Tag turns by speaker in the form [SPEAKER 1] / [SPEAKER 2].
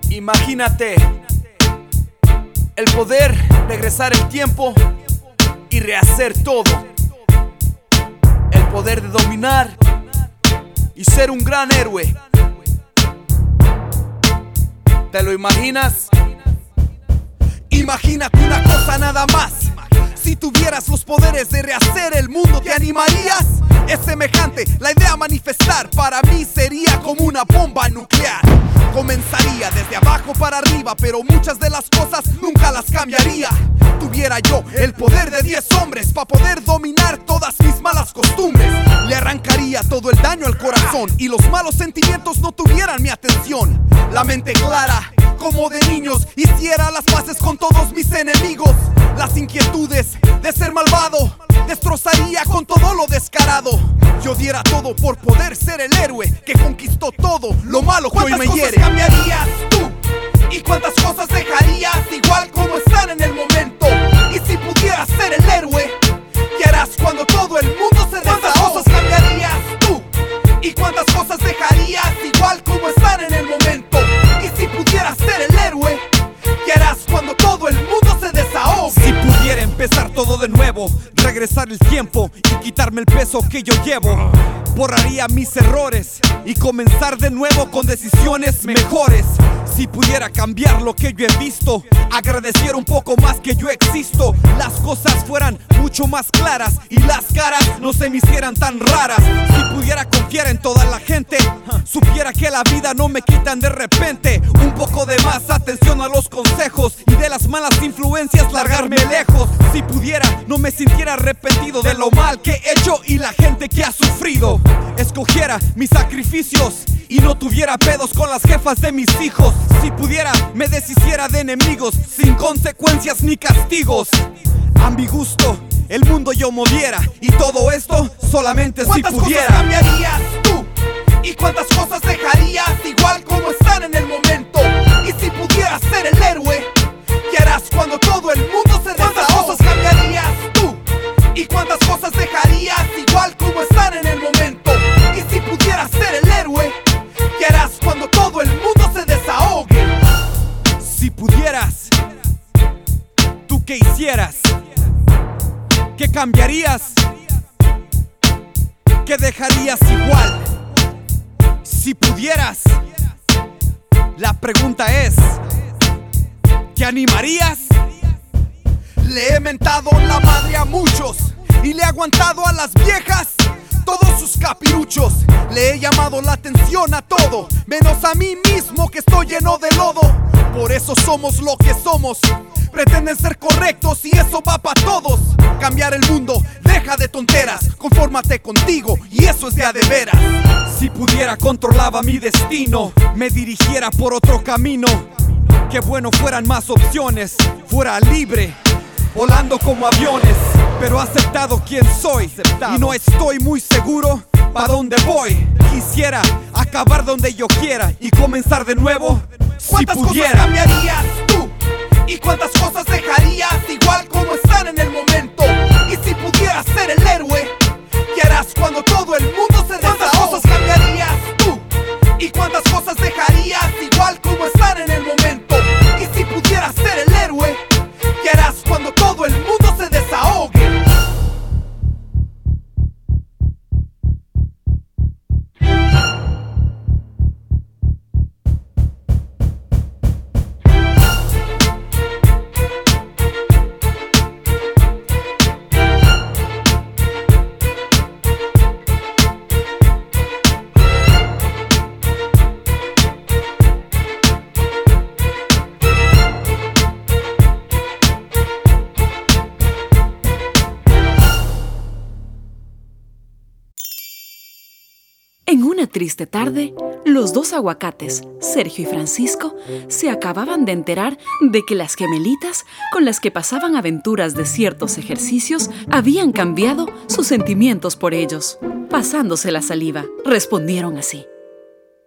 [SPEAKER 1] Imagínate el poder regresar el tiempo y rehacer todo. El poder de dominar y ser un gran héroe. ¿Te lo imaginas? Imagínate una cosa nada más. Si tuvieras los poderes de rehacer el mundo, ¿te animarías? Es semejante la idea a manifestar. Para mí sería como una bomba nuclear. Comenzaría desde abajo para arriba, pero muchas de las cosas nunca las cambiaría. Tuviera yo el poder de 10 hombres para poder dominar todas mis malas costumbres. Le arrancaría todo el daño al corazón y los malos sentimientos no tuvieran mi atención. La mente clara como de niños, hiciera las paces con todos mis enemigos. Las inquietudes de ser malvado destrozaría con todo lo descarado. Yo diera todo por poder ser el héroe que conquistó todo lo malo que hoy me hiere. ¿Cuántas cosas cambiarías tú? ¿Y cuántas cosas dejarías igual como están en el momento? Y si pudieras ser el héroe, ¿qué harás cuando todo el mundo se desahogue? ¿Cuántas cosas cambiarías tú? ¿Y cuántas cosas dejarías igual como están en el momento? Y si pudieras ser el héroe, ¿qué harás cuando todo el mundo se desahogue?
[SPEAKER 2] Si pudiera empezar todo de nuevo, regresar el tiempo y quitarme el peso que yo llevo, borraría mis errores y comenzar de nuevo con decisiones mejores. Si pudiera cambiar lo que yo he visto, agradeciera un poco más que yo existo, las cosas fueran mucho más claras y las caras no se me hicieran tan raras. Si pudiera confiar en toda la gente, supiera que la vida no me quitan de repente. Un poco de más atención a los consejos y de las malas influencias largarme lejos. Si pudiera no me sintiera arrepentido de lo mal que he hecho y la gente que ha sufrido. Escogiera mis sacrificios y no tuviera pedos con las jefas de mis hijos. Si pudiera me deshiciera de enemigos sin consecuencias ni castigos. A mi gusto el mundo yo moviera y todo esto solamente si pudiera.
[SPEAKER 1] ¿Cuántas cosas cambiarías tú? ¿Y cuántas cosas dejarías igual como están en el momento? Y si pudieras ser el héroe, ¿qué harás cuando todo el mundo se desahogue? ¿Cuántas cosas cambiarías tú? ¿Y cuántas cosas dejarías igual como están en el momento? Y si pudieras ser el héroe, ¿qué harás cuando todo el mundo se desahogue?
[SPEAKER 2] Si pudieras, ¿tú qué hicieras? ¿Qué cambiarías? ¿Qué dejarías igual? Si pudieras, la pregunta es, ¿te animarías?
[SPEAKER 1] Le he mentado la madre a muchos y le he aguantado a las viejas todos sus capiruchos. Le he llamado la atención a todo, menos a mí mismo que estoy lleno de lodo. Por eso somos lo que somos. Pretenden ser correctos y eso va pa' todos. Cambiar el mundo, deja de tonteras, confórmate contigo y eso es de a de veras.
[SPEAKER 2] Si pudiera controlaba mi destino, me dirigiera por otro camino. Qué bueno fueran más opciones, fuera libre, volando como aviones. Pero aceptado quien soy y no estoy muy seguro pa' dónde voy. Quisiera acabar donde yo quiera y comenzar de nuevo si pudiera.
[SPEAKER 1] ¿Cuántas cosas cambiarías tú? ¿Y cuántas cosas dejarías igual como están en el momento? Y si pudieras ser el héroe, ¿qué harás cuando todo el mundo se desahogue? ¿Cuántas cosas cambiarías tú? ¿Y cuántas cosas dejarías igual como están en el momento? Y si pudieras ser el héroe, ¿qué harás cuando todo el mundo se desahogue?
[SPEAKER 3] En una triste tarde, los dos aguacates, Sergio y Francisco, se acababan de enterar de que las gemelitas con las que pasaban aventuras de ciertos ejercicios habían cambiado sus sentimientos por ellos. Pasándose la saliva, respondieron así.